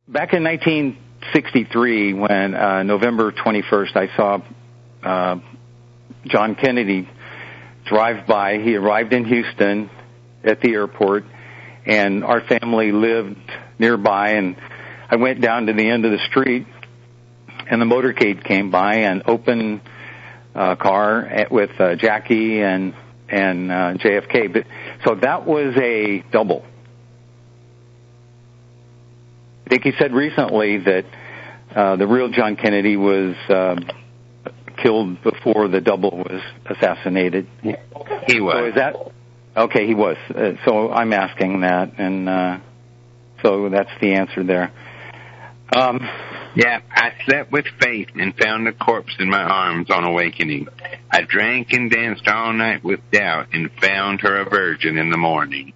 Back in 1963, when November 21st, I saw John Kennedy drive by. He arrived in Houston at the airport, and our family lived nearby, and I went down to the end of the street, and the motorcade came by, an open car with Jackie and JFK. But so that was a double. I think he said recently that the real John Kennedy was killed before the double was assassinated. He was. So is that okay? He was. So I'm asking that, and so that's the answer there. Yeah, I slept with faith and found a corpse in my arms on awakening. I drank and danced all night with doubt and found her a virgin in the morning.